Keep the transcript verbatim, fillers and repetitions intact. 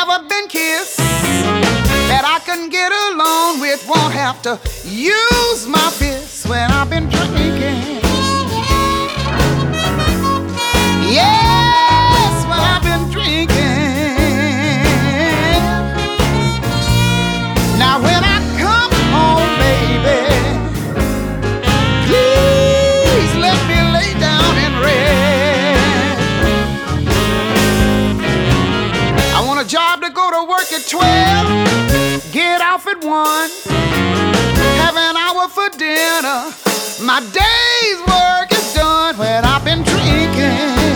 never been kissed that I can get along with. Won't have to use my fists when I've been drinking. Yes, when I've been drinking. Now when I come home, baby, please let me lay down and rest. I want a job to go to work at twelve, get off at one, have an hour for dinner. My day's work is done when I've been drinking.